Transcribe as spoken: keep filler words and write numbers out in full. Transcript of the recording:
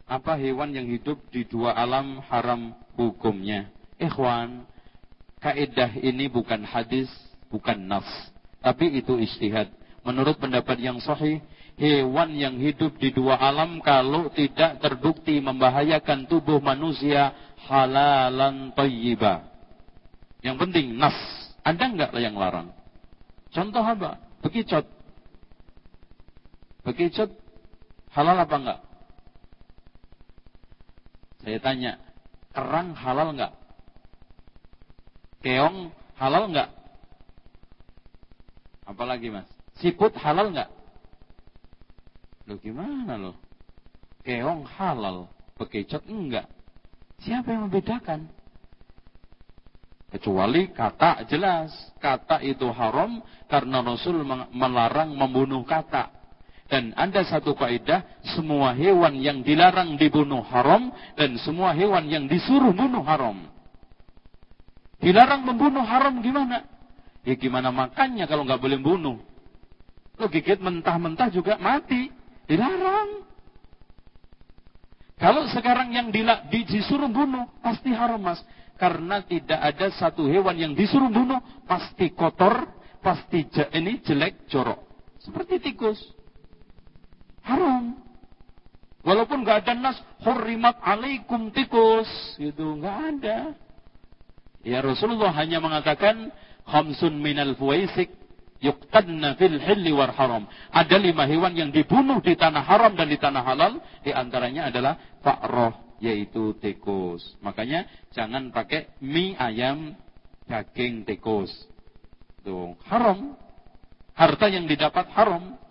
Apa hewan yang hidup di dua alam haram hukumnya? Ikhwan, kaidah ini bukan hadis, bukan nas, tapi itu ijtihad. Menurut pendapat yang sahih, hewan yang hidup di dua alam kalau tidak terbukti membahayakan tubuh manusia, halalan thayyiba. Yang penting nas. Ada enggak yang larang? Contoh apa? Bekicot. Bekicot halal apa enggak? Saya tanya, kerang halal enggak? Keong halal enggak? Apalagi mas? Siput halal enggak? Loh gimana loh? Keong halal, bekicot enggak. Siapa yang membedakan? Kecuali kata jelas. Kata itu haram karena Rasul melarang membunuh kata. Dan ada satu kaidah, semua hewan yang dilarang dibunuh haram dan semua hewan yang disuruh bunuh haram. Dilarang membunuh haram gimana? Ya gimana makannya kalau nggak boleh bunuh? Lo gigit mentah-mentah juga mati. Dilarang. Kalau sekarang yang dila, di, disuruh bunuh, pasti haram mas. Karena tidak ada satu hewan yang disuruh bunuh, pasti kotor, pasti je, ini jelek, jorok. Seperti tikus. Haram. Walaupun nggak ada nas, hurrimat alaikum tikus. Gitu, nggak ada. Ya Rasulullah hanya mengatakan, khamsun minal fuwaisik, yuqtadna fil hilli war haram. Ada lima hewan yang dibunuh di tanah haram dan di tanah halal. Di antaranya adalah fa'roh, yaitu tikus. Makanya jangan pakai mie ayam daging tikus. Tuh, haram. Harta yang didapat haram.